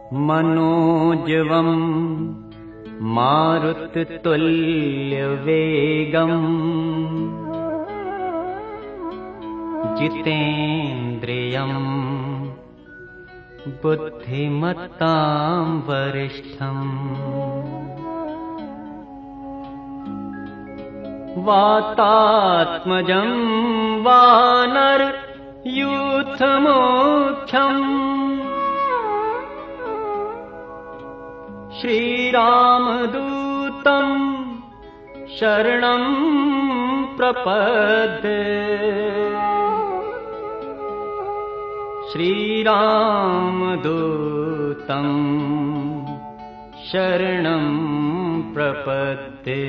मनोजवं मारुततुल्यवेगम् जितेन्द्रियं बुद्धिमतां वरिष्ठम् वातात्मजं वानरयूथमुख्यम् श्रीरामदूतं शरणं प्रपद्ये श्रीरामदूतं शरणं प्रपद्ये।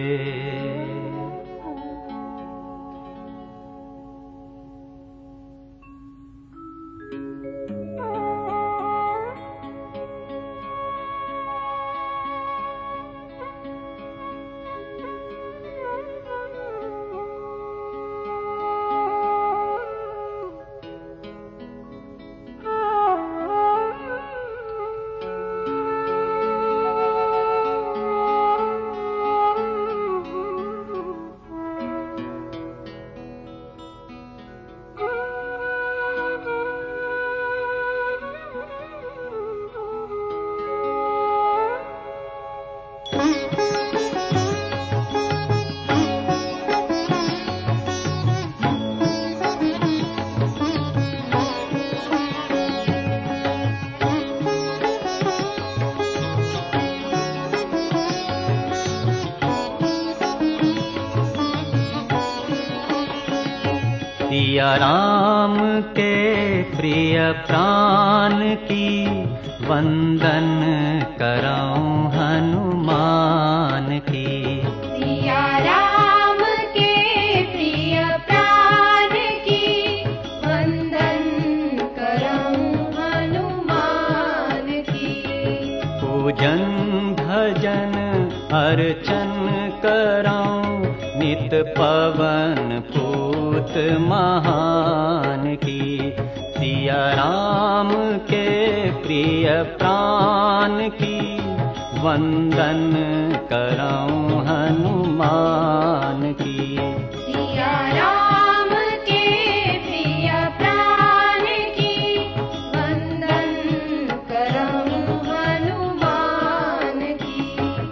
सिया राम के प्रिय प्राण की वंदन करऊं हनुमान की। सिया राम के प्रिय प्राण की वंदन करऊं हनुमान की। पूजन भजन अर्चन करऊं नित पवन पूत महान की। सिया राम के प्रिय प्राण की वंदन करऊं हनुमान की। सिया राम के प्रिय प्राण की वंदन करऊं हनुमान की।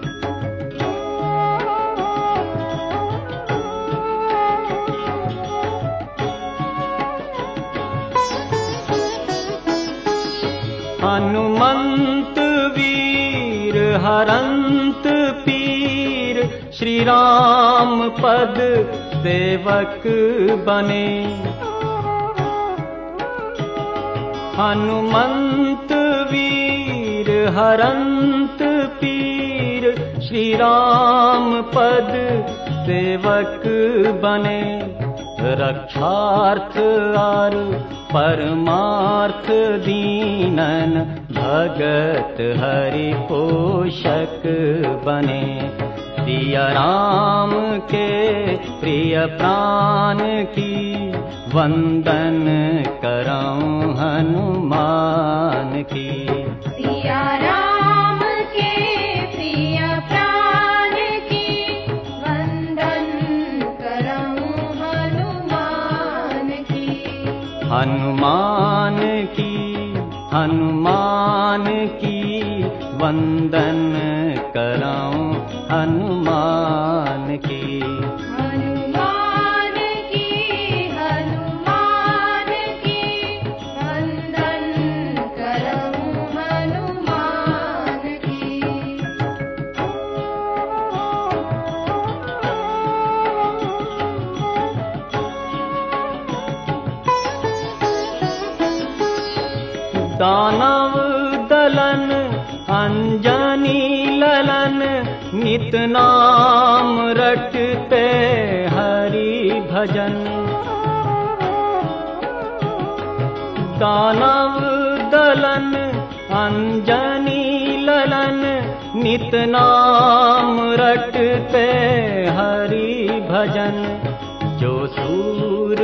हनुमंत वीर हरंत पीर श्री राम पद सेवक बने। हनुमंत वीर हरंत पीर श्री राम पद सेवक बने। रक्षार्थ और परमार्थ दीनन भगत हरि पोषक बने। सिया राम के प्रिय प्राण की वंदन करऊं हनुमान की। सिया राम के प्रिय प्राण की वंदन करऊं हनुमान की। हनुमान की हनुमान की वंदन करऊं हनुमान की। हनुमान की हनुमान की वंदन करऊं हनुमान की। दानव दलन अंजनी ललन नित नाम रटते हरि भजन। दानव दलन अंजनी ललन नित नाम रटते हरि भजन। जो सूर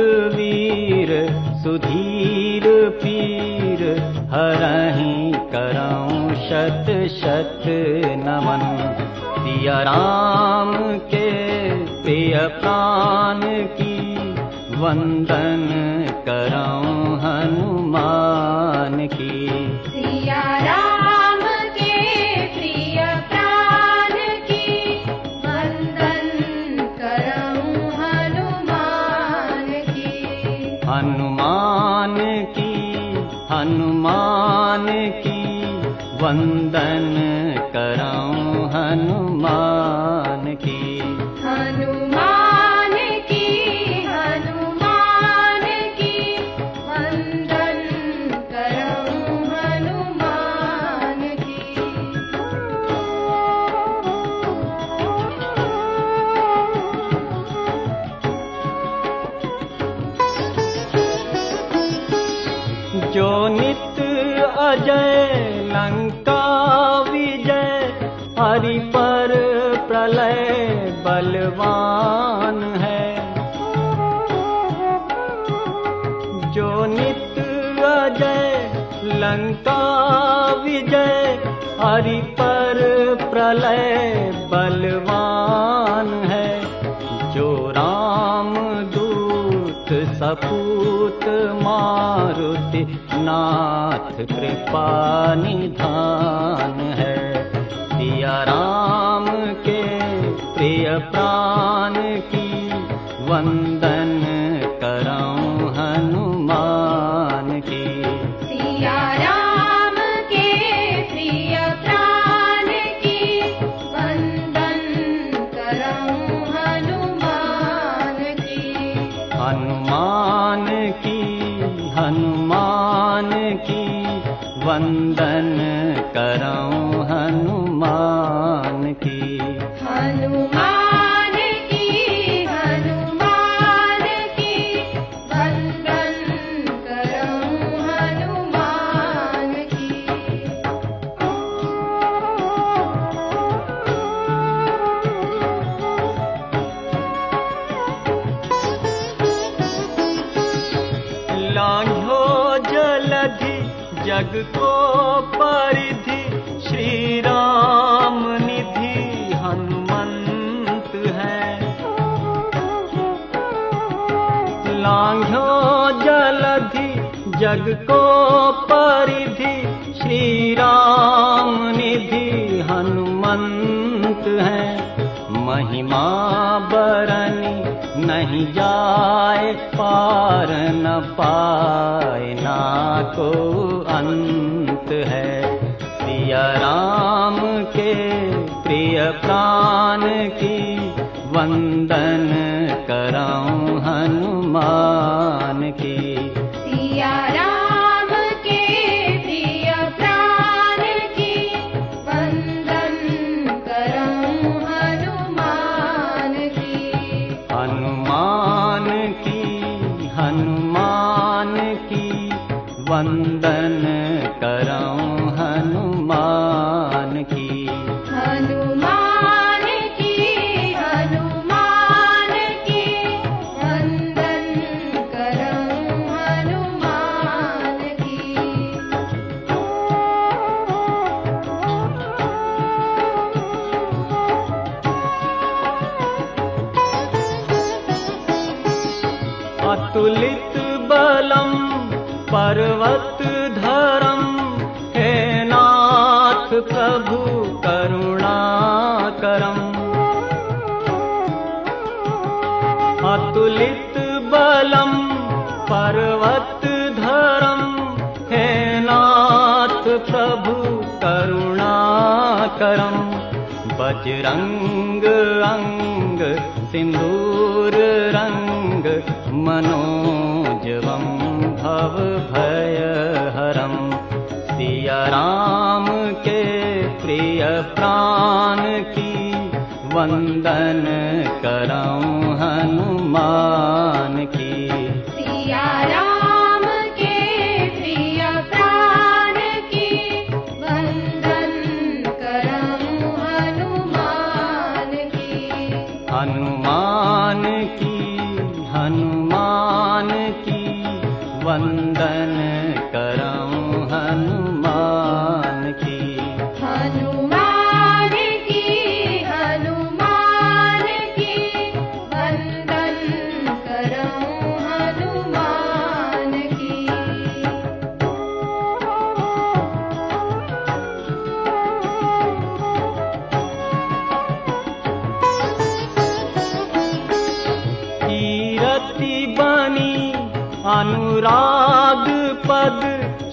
वीर सुधीर पीर हरहि करऊं शत शत नमन। सिया राम के प्रिय प्राण की वंदन करऊं हनुमान की। सिया राम के प्रिय प्राण की वंदन करऊं हनुमान की। हनुमान की वंदन करऊं हनुमान की। हनुमान की वंदन करऊं हनुमान की। जो नित अजय लंका विजय, हरि पर प्रलय बलवान है। जो नित अजय लंका विजय, हरि पर प्रलय बलवान है। जो राम दूत सपूत मारुति नाथ कृपा निधान है। सिया राम के प्रिय प्राण की वंदन करऊं हनुमान की। सिया राम के प्रिय प्राण की वंदन करऊं हनुमान की। हनुमान की वंदन करऊं हनुमान की। हनुमान की वंदन करऊं हनुमान की। लांघो जलधि जग को परिधि, श्री राम निधि हनुमंत है। लांघो जलधि जग को परिधि, श्री राम निधि हनुमंत है। महिमा बरनी नहीं जाए पार, न पाए ना को अंत है। सिया राम के प्रिय प्राण की वंदन करऊं हनुमान की। सिया राम के प्रिय प्राण की वंदन करऊं हनुमान की। हनुमान की वंदन करऊं हनुमान की। हनुमान की वंदन करऊं हनुमान की। अतुलित बलम पर्वत धरम, हे नाथ प्रभु करुणाकरम। अतुलित बलम पर्वत धरम, हे नाथ प्रभु करुणाकरम। बजरंग अंग सिंदूर रंग, मनोजवम भव भय हरम। सिया राम के प्रिय प्राण की वंदन करऊं हनुमान की। सिया राम के प्रिय प्राण की वंदन करऊं हनुमान की। हनुमान की वंदन करऊं हनुमान की।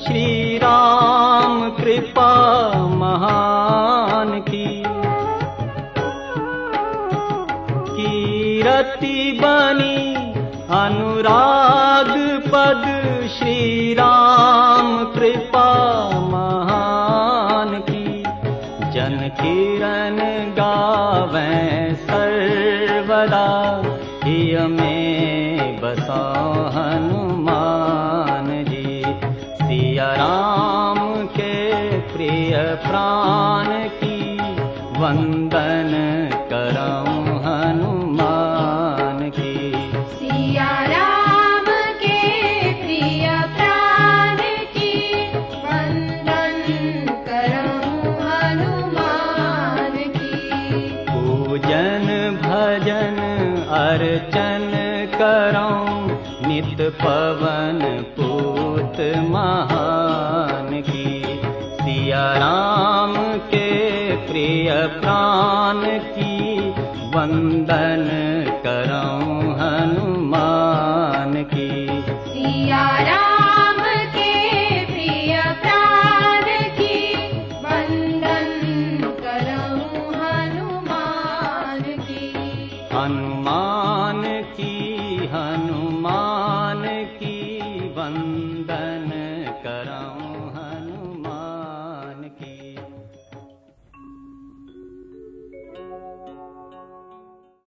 श्री राम कृपा महान की। कीरति बनी अनुराग पद श्री राम कृपा महान की। जन किरण गावें सर्वदा हिय में बसा हनुमान जी। सिया राम के प्रिय प्राण की वंदन करऊं हनुमान की। सिया राम के प्रिय प्राण की वंदन करऊं हनुमान की। पूजन भजन अर्चन करऊं नित पवन पूत महान की। सिया राम के प्रिय प्राण की वंदन